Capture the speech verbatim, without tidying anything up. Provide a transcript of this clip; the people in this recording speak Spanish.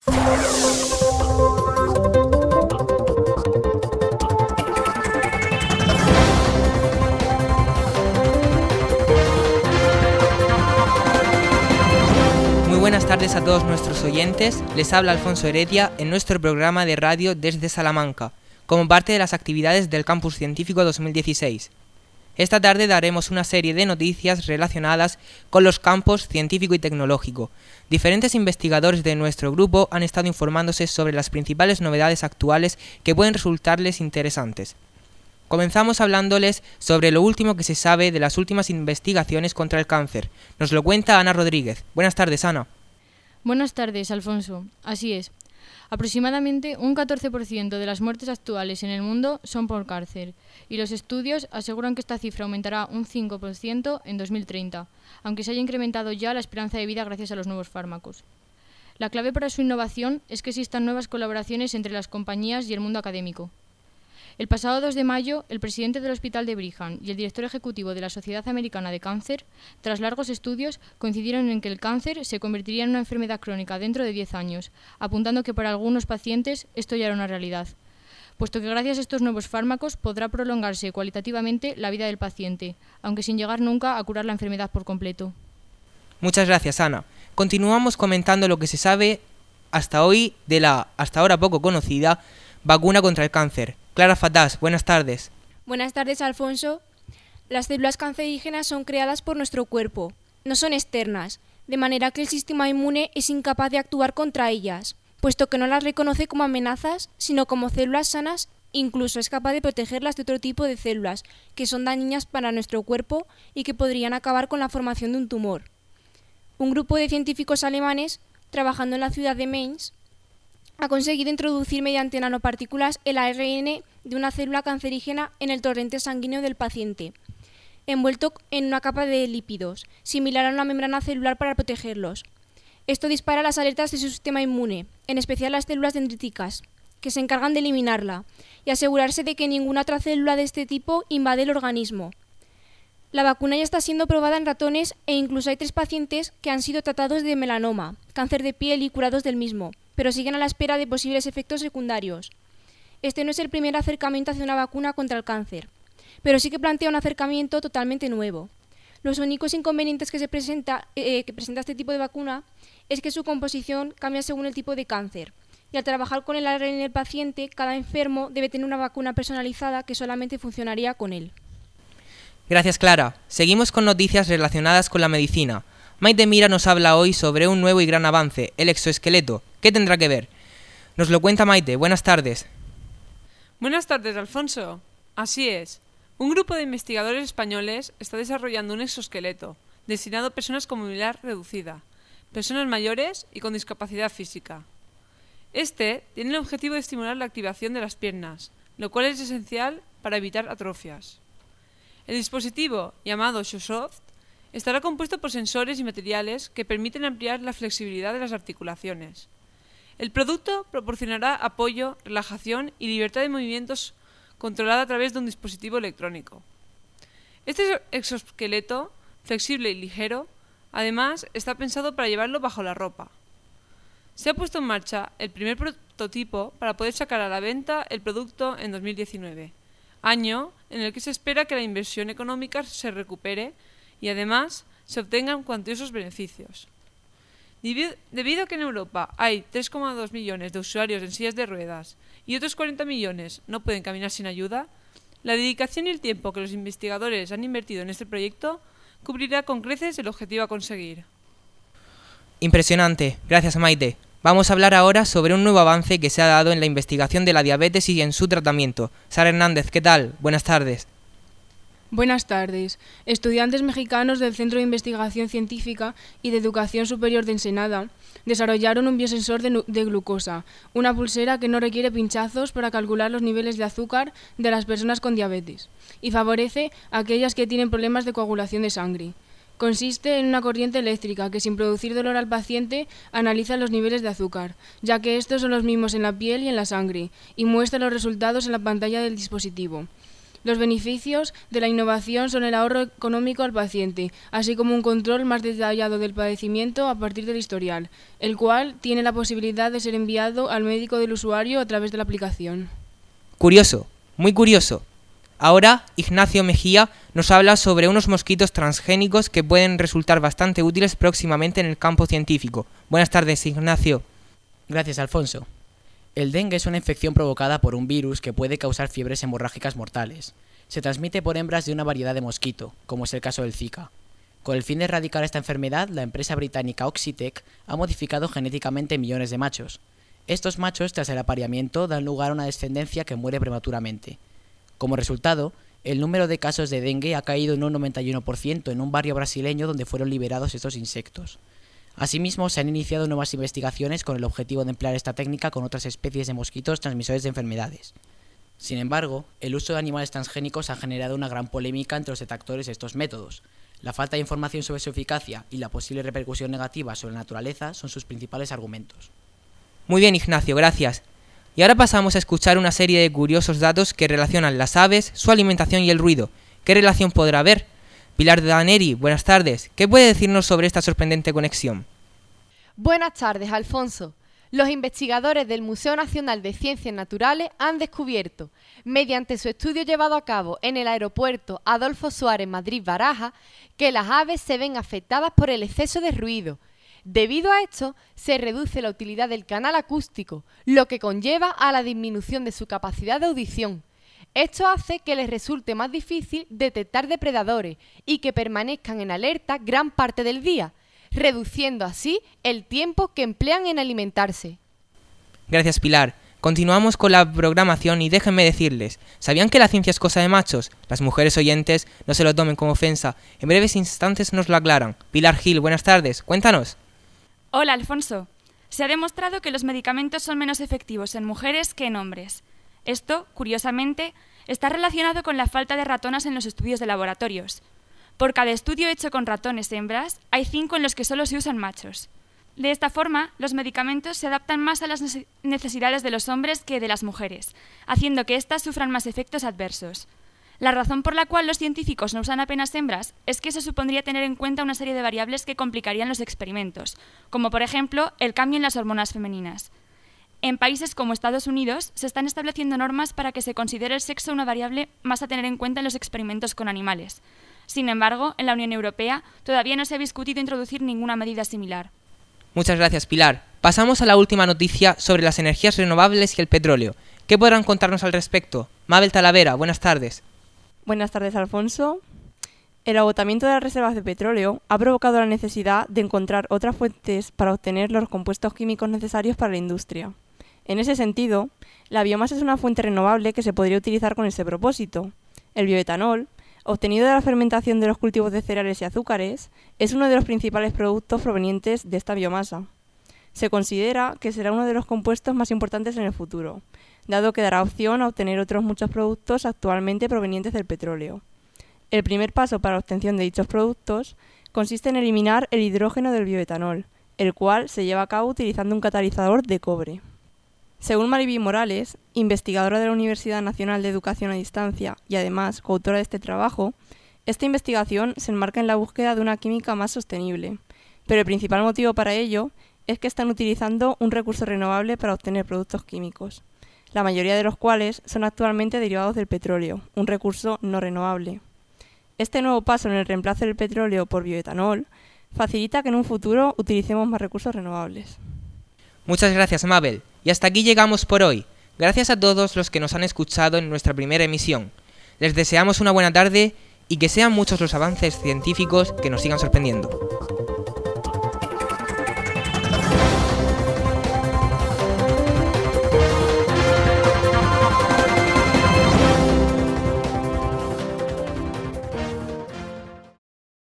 Muy buenas tardes a todos nuestros oyentes, les habla Alfonso Heredia en nuestro programa de radio desde Salamanca, como parte de las actividades del Campus Científico dos mil dieciséis. Esta tarde daremos una serie de noticias relacionadas con los campos científico y tecnológico. Diferentes investigadores de nuestro grupo han estado informándose sobre las principales novedades actuales que pueden resultarles interesantes. Comenzamos hablándoles sobre lo último que se sabe de las últimas investigaciones contra el cáncer. Nos lo cuenta Ana Rodríguez. Buenas tardes, Ana. Buenas tardes, Alfonso. Así es. Aproximadamente un catorce por ciento de las muertes actuales en el mundo son por cáncer, y los estudios aseguran que esta cifra aumentará un cinco por ciento en dos mil treinta, aunque se haya incrementado ya la esperanza de vida gracias a los nuevos fármacos. La clave para su innovación es que existan nuevas colaboraciones entre las compañías y el mundo académico. El pasado dos de mayo, el presidente del Hospital de Brigham y el director ejecutivo de la Sociedad Americana de Cáncer, tras largos estudios, coincidieron en que el cáncer se convertiría en una enfermedad crónica dentro de diez años, apuntando que para algunos pacientes esto ya era una realidad, puesto que gracias a estos nuevos fármacos podrá prolongarse cualitativamente la vida del paciente, aunque sin llegar nunca a curar la enfermedad por completo. Muchas gracias, Ana. Continuamos comentando lo que se sabe hasta hoy de la, hasta ahora poco conocida, vacuna contra el cáncer. Clara Fatás, buenas tardes. Buenas tardes, Alfonso. Las células cancerígenas son creadas por nuestro cuerpo, no son externas, de manera que el sistema inmune es incapaz de actuar contra ellas, puesto que no las reconoce como amenazas, sino como células sanas, incluso es capaz de protegerlas de otro tipo de células, que son dañinas para nuestro cuerpo y que podrían acabar con la formación de un tumor. Un grupo de científicos alemanes, trabajando en la ciudad de Mainz, ha conseguido introducir mediante nanopartículas el A R N de una célula cancerígena en el torrente sanguíneo del paciente, envuelto en una capa de lípidos, similar a una membrana celular para protegerlos. Esto dispara las alertas de su sistema inmune, en especial las células dendríticas, que se encargan de eliminarla y asegurarse de que ninguna otra célula de este tipo invade el organismo. La vacuna ya está siendo probada en ratones e incluso hay tres pacientes que han sido tratados de melanoma, cáncer de piel y curados del mismo, pero siguen a la espera de posibles efectos secundarios. Este no es el primer acercamiento hacia una vacuna contra el cáncer, pero sí que plantea un acercamiento totalmente nuevo. Los únicos inconvenientes que se presenta, eh, que presenta este tipo de vacuna es que su composición cambia según el tipo de cáncer, y al trabajar con el A R N del paciente, cada enfermo debe tener una vacuna personalizada que solamente funcionaría con él. Gracias, Clara. Seguimos con noticias relacionadas con la medicina. Maite Mira nos habla hoy sobre un nuevo y gran avance, el exoesqueleto. ¿Qué tendrá que ver? Nos lo cuenta Maite. Buenas tardes. Buenas tardes, Alfonso. Así es. Un grupo de investigadores españoles está desarrollando un exoesqueleto destinado a personas con movilidad reducida, personas mayores y con discapacidad física. Este tiene el objetivo de estimular la activación de las piernas, lo cual es esencial para evitar atrofias. El dispositivo, llamado ShowSoft, estará compuesto por sensores y materiales que permiten ampliar la flexibilidad de las articulaciones. El producto proporcionará apoyo, relajación y libertad de movimientos controlada a través de un dispositivo electrónico. Este exoesqueleto, flexible y ligero, además está pensado para llevarlo bajo la ropa. Se ha puesto en marcha el primer prototipo para poder sacar a la venta el producto en dos mil diecinueve, año en el que se espera que la inversión económica se recupere y además se obtengan cuantiosos beneficios. Debido a que en Europa hay tres coma dos millones de usuarios en sillas de ruedas y otros cuarenta millones no pueden caminar sin ayuda, la dedicación y el tiempo que los investigadores han invertido en este proyecto cubrirá con creces el objetivo a conseguir. Impresionante. Gracias, Maite. Vamos a hablar ahora sobre un nuevo avance que se ha dado en la investigación de la diabetes y en su tratamiento. Sara Hernández, ¿qué tal? Buenas tardes. Buenas tardes. Estudiantes mexicanos del Centro de Investigación Científica y de Educación Superior de Ensenada desarrollaron un biosensor de, de glucosa, una pulsera que no requiere pinchazos para calcular los niveles de azúcar de las personas con diabetes y favorece a aquellas que tienen problemas de coagulación de sangre. Consiste en una corriente eléctrica que, sin producir dolor al paciente, analiza los niveles de azúcar, ya que estos son los mismos en la piel y en la sangre, y muestra los resultados en la pantalla del dispositivo. Los beneficios de la innovación son el ahorro económico al paciente, así como un control más detallado del padecimiento a partir del historial, el cual tiene la posibilidad de ser enviado al médico del usuario a través de la aplicación. Curioso, muy curioso. Ahora, Ignacio Mejía nos habla sobre unos mosquitos transgénicos que pueden resultar bastante útiles próximamente en el campo científico. Buenas tardes, Ignacio. Gracias, Alfonso. El dengue es una infección provocada por un virus que puede causar fiebres hemorrágicas mortales. Se transmite por hembras de una variedad de mosquito, como es el caso del Zika. Con el fin de erradicar esta enfermedad, la empresa británica Oxitec ha modificado genéticamente millones de machos. Estos machos, tras el apareamiento, dan lugar a una descendencia que muere prematuramente. Como resultado, el número de casos de dengue ha caído en un noventa y uno por ciento en un barrio brasileño donde fueron liberados estos insectos. Asimismo, se han iniciado nuevas investigaciones con el objetivo de emplear esta técnica con otras especies de mosquitos transmisores de enfermedades. Sin embargo, el uso de animales transgénicos ha generado una gran polémica entre los detractores de estos métodos. La falta de información sobre su eficacia y la posible repercusión negativa sobre la naturaleza son sus principales argumentos. Muy bien, Ignacio, gracias. Y ahora pasamos a escuchar una serie de curiosos datos que relacionan las aves, su alimentación y el ruido. ¿Qué relación podrá haber? Pilar Daneri, buenas tardes. ¿Qué puede decirnos sobre esta sorprendente conexión? Buenas tardes, Alfonso. Los investigadores del Museo Nacional de Ciencias Naturales han descubierto, mediante su estudio llevado a cabo en el aeropuerto Adolfo Suárez Madrid-Barajas, que las aves se ven afectadas por el exceso de ruido. Debido a esto, se reduce la utilidad del canal acústico, lo que conlleva a la disminución de su capacidad de audición. Esto hace que les resulte más difícil detectar depredadores y que permanezcan en alerta gran parte del día, reduciendo así el tiempo que emplean en alimentarse. Gracias, Pilar. Continuamos con la programación y déjenme decirles, ¿sabían que la ciencia es cosa de machos? Las mujeres oyentes no se lo tomen como ofensa. En breves instantes nos lo aclaran. Pilar Gil, buenas tardes. Cuéntanos. Hola, Alfonso. Se ha demostrado que los medicamentos son menos efectivos en mujeres que en hombres. Esto, curiosamente, está relacionado con la falta de ratonas en los estudios de laboratorios. Por cada estudio hecho con ratones hembras, hay cinco en los que solo se usan machos. De esta forma, los medicamentos se adaptan más a las necesidades de los hombres que de las mujeres, haciendo que éstas sufran más efectos adversos. La razón por la cual los científicos no usan apenas hembras es que eso supondría tener en cuenta una serie de variables que complicarían los experimentos, como por ejemplo el cambio en las hormonas femeninas. En países como Estados Unidos se están estableciendo normas para que se considere el sexo una variable más a tener en cuenta en los experimentos con animales. Sin embargo, en la Unión Europea todavía no se ha discutido introducir ninguna medida similar. Muchas gracias, Pilar. Pasamos a la última noticia sobre las energías renovables y el petróleo. ¿Qué podrán contarnos al respecto? Mabel Talavera, buenas tardes. Buenas tardes, Alfonso. El agotamiento de las reservas de petróleo ha provocado la necesidad de encontrar otras fuentes para obtener los compuestos químicos necesarios para la industria. En ese sentido, la biomasa es una fuente renovable que se podría utilizar con ese propósito. El bioetanol, obtenido de la fermentación de los cultivos de cereales y azúcares, es uno de los principales productos provenientes de esta biomasa. Se considera que será uno de los compuestos más importantes en el futuro, dado que dará opción a obtener otros muchos productos actualmente provenientes del petróleo. El primer paso para la obtención de dichos productos consiste en eliminar el hidrógeno del bioetanol, el cual se lleva a cabo utilizando un catalizador de cobre. Según Mariby Morales, investigadora de la Universidad Nacional de Educación a Distancia y además coautora de este trabajo, esta investigación se enmarca en la búsqueda de una química más sostenible, pero el principal motivo para ello es que están utilizando un recurso renovable para obtener productos químicos, la mayoría de los cuales son actualmente derivados del petróleo, un recurso no renovable. Este nuevo paso en el reemplazo del petróleo por bioetanol facilita que en un futuro utilicemos más recursos renovables. Muchas gracias, Mabel. Y hasta aquí llegamos por hoy. Gracias a todos los que nos han escuchado en nuestra primera emisión. Les deseamos una buena tarde y que sean muchos los avances científicos que nos sigan sorprendiendo.